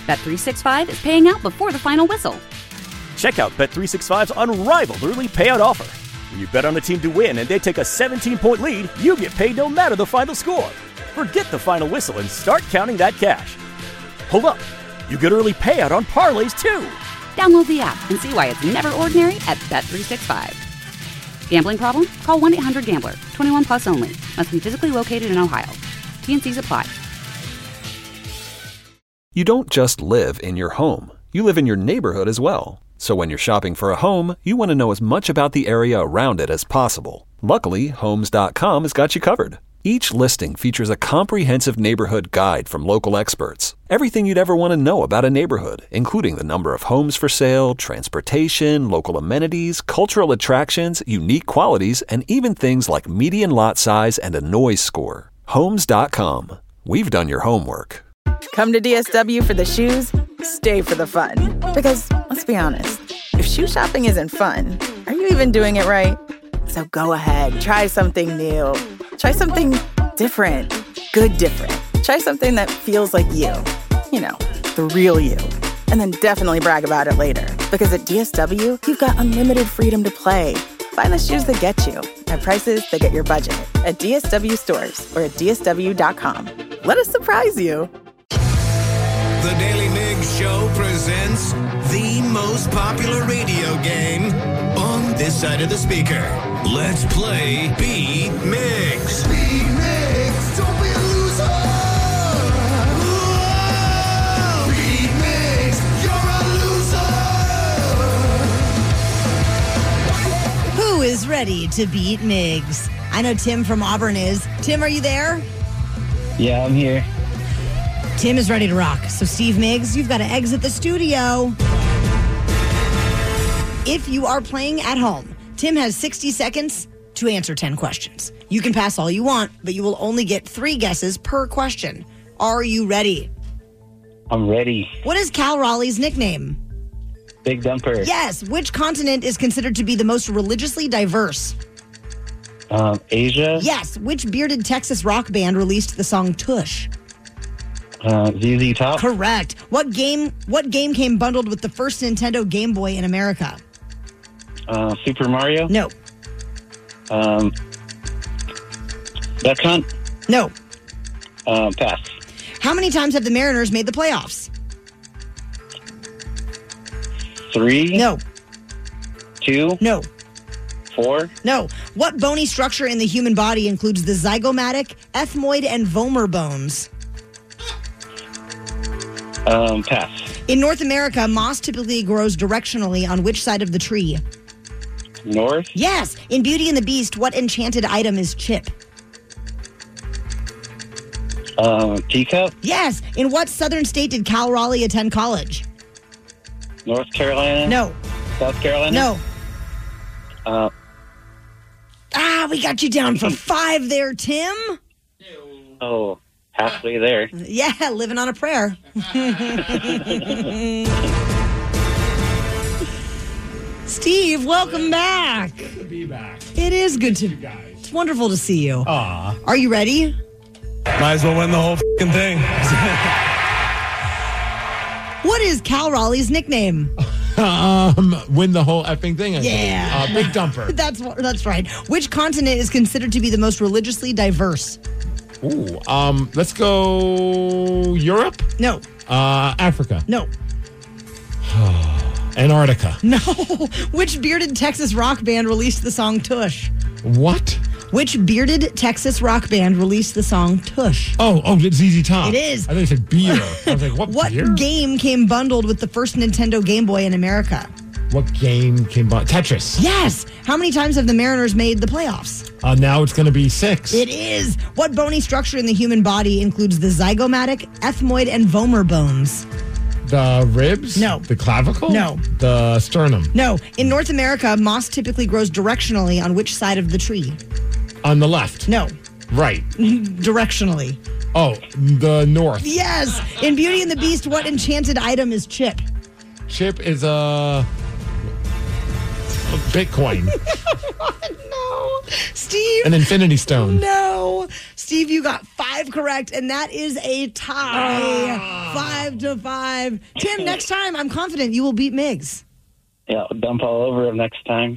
Bet365 is paying out before the final whistle. Check out Bet365's unrivaled early payout offer. When you bet on a team to win and they take a 17-point lead, you get paid no matter the final score. Forget the final whistle and start counting that cash. Hold up. You get early payout on parlays, too. Download the app and see why it's never ordinary at Bet365. Gambling problem? Call 1-800-GAMBLER. 21 plus only. Must be physically located in Ohio. T&Cs apply. You don't just live in your home. You live in your neighborhood as well. So when you're shopping for a home, you want to know as much about the area around it as possible. Luckily, Homes.com has got you covered. Each listing features a comprehensive neighborhood guide from local experts. Everything you'd ever want to know about a neighborhood, including the number of homes for sale, transportation, local amenities, cultural attractions, unique qualities, and even things like median lot size and a noise score. Homes.com. We've done your homework. Come to DSW for the shoes, stay for the fun. Because, let's be honest, if shoe shopping isn't fun, are you even doing it right? So go ahead, try something new. Try something different. Good different. Try something that feels like you. You know, the real you. And then definitely brag about it later. Because at DSW, you've got unlimited freedom to play. Find the shoes that get you at prices that get your budget at DSW stores or at DSW.com. Let us surprise you. The Daily Migs Show presents the most popular radio game on this side of the speaker. Let's play Beat Migs. Beat Migs, don't be a loser. Whoa! Beat Migs, you're a loser. Who is ready to beat Migs? I know Tim from Auburn is. Tim, are you there? Yeah, I'm here. Tim is ready to rock. So, Steve Miggs, you've got to exit the studio. If you are playing at home, Tim has 60 seconds to answer 10 questions. You can pass all you want, but you will only get 3 guesses per question. Are you ready? I'm ready. What is Cal Raleigh's nickname? Big Dumper. Yes. Which continent is considered to be the most religiously diverse? Asia. Yes. Which bearded Texas rock band released the song Tush? ZZ Top. Correct. What game came bundled with the first Nintendo Game Boy in America? Super Mario. No. Duck Hunt. No. Pass. How many times have the Mariners made the playoffs? 3. No. 2. No. 4. No. What bony structure in the human body includes the zygomatic, ethmoid, and vomer bones? Pass. In North America, moss typically grows directionally on which side of the tree? North. Yes. In Beauty and the Beast, what enchanted item is Chip? Teacup. Yes. In what southern state did Cal Raleigh attend college? North Carolina. No. South Carolina. No. We got you down for 5 there, Tim. Oh, halfway there. Yeah, living on a prayer. Steve, welcome back. Good to be back. It is good to you guys. It's wonderful to see you. Aw. Are you ready? Might as well win the whole f***ing thing. What is Cal Raleigh's nickname? Win the whole effing thing. Yeah. Big Dumper. That's right. Which continent is considered to be the most religiously diverse? Ooh. Let's go Europe. No. Africa. No. Antarctica. No. Which bearded Texas rock band released the song Tush? What? Which bearded Texas rock band released the song Tush? Oh, it's ZZ Top. It is. I thought you said beer. I was like, what beer? What game came bundled with the first Nintendo Game Boy in America? What game came by? Tetris. Yes. How many times have the Mariners made the playoffs? Now it's going to be 6. It is. What bony structure in the human body includes the zygomatic, ethmoid, and vomer bones? The ribs? No. The clavicle? No. The sternum? No. In North America, moss typically grows directionally on which side of the tree? On the left? No. Right. Directionally. Oh, the north. Yes. In Beauty and the Beast, what enchanted item is Chip? Chip is a Bitcoin. Steve. An infinity stone. No. Steve, you got 5 correct, and that is a tie. 5-5. Tim, next time, I'm confident you will beat Migs. Yeah, I'll dump all over him next time.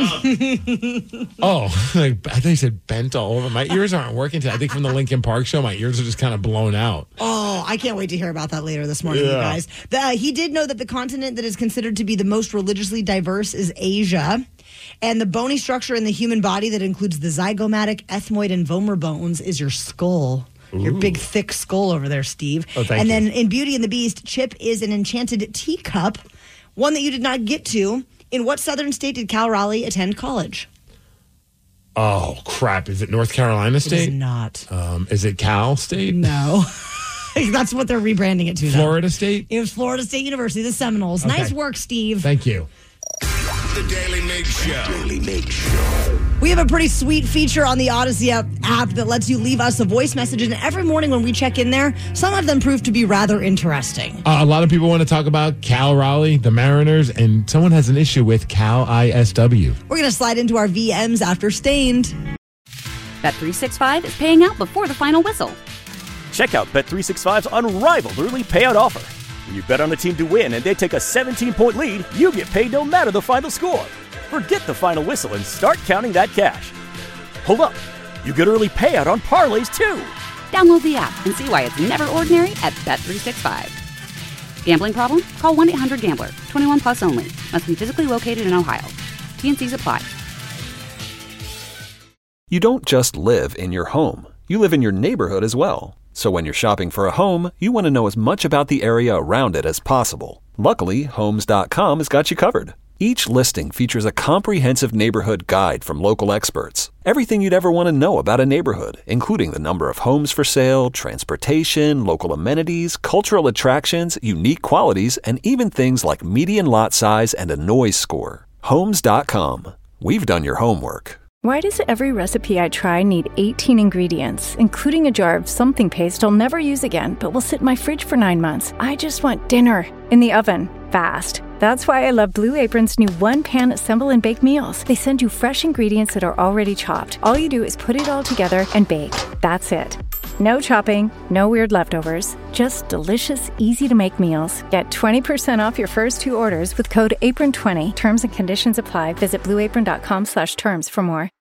Oh, I thought you said bent all over. My ears aren't working today. I think from the Linkin Park show, my ears are just kind of blown out. Oh, I can't wait to hear about that later this morning, you guys. He did know that the continent that is considered to be the most religiously diverse is Asia. And the bony structure in the human body that includes the zygomatic, ethmoid, and vomer bones is your skull. Your big, thick skull over there, Steve. Oh, thank and you. then in Beauty and the Beast, Chip is an enchanted teacup, one that you did not get to. In what southern state did Cal Raleigh attend college? Oh, crap. Is it North Carolina It is State? not. Is it Cal State? No. That's what they're rebranding it to, though. Florida State? It was Florida State University, the Seminoles. Okay. Nice work, Steve. Thank you. The Daily Mig Show. We have a pretty sweet feature on the Odyssey app that lets you leave us a voice message. And every morning when we check in there, some of them prove to be rather interesting. A lot of people want to talk about Cal Raleigh, the Mariners, and someone has an issue with Cal ISW. We're going to slide into our VMs after Stained. Bet365 is paying out before the final whistle. Check out Bet365's unrivaled early payout offer. When you bet on a team to win and they take a 17-point lead, you get paid no matter the final score. Forget the final whistle and start counting that cash. Hold up. You get early payout on parlays, too. Download the app and see why it's never ordinary at Bet365. Gambling problem? Call 1-800-GAMBLER. 21 plus only. Must be physically located in Ohio. T&Cs apply. You don't just live in your home. You live in your neighborhood as well. So when you're shopping for a home, you want to know as much about the area around it as possible. Luckily, Homes.com has got you covered. Each listing features a comprehensive neighborhood guide from local experts. Everything you'd ever want to know about a neighborhood, including the number of homes for sale, transportation, local amenities, cultural attractions, unique qualities, and even things like median lot size and a noise score. Homes.com. We've done your homework. Why does every recipe I try need 18 ingredients, including a jar of something paste I'll never use again, but will sit in my fridge for 9 months? I just want dinner in the oven, fast. That's why I love Blue Apron's new one-pan assemble and bake meals. They send you fresh ingredients that are already chopped. All you do is put it all together and bake. That's it. No chopping, no weird leftovers, just delicious, easy-to-make meals. Get 20% off your first 2 orders with code APRON20. Terms and conditions apply. Visit blueapron.com/terms for more.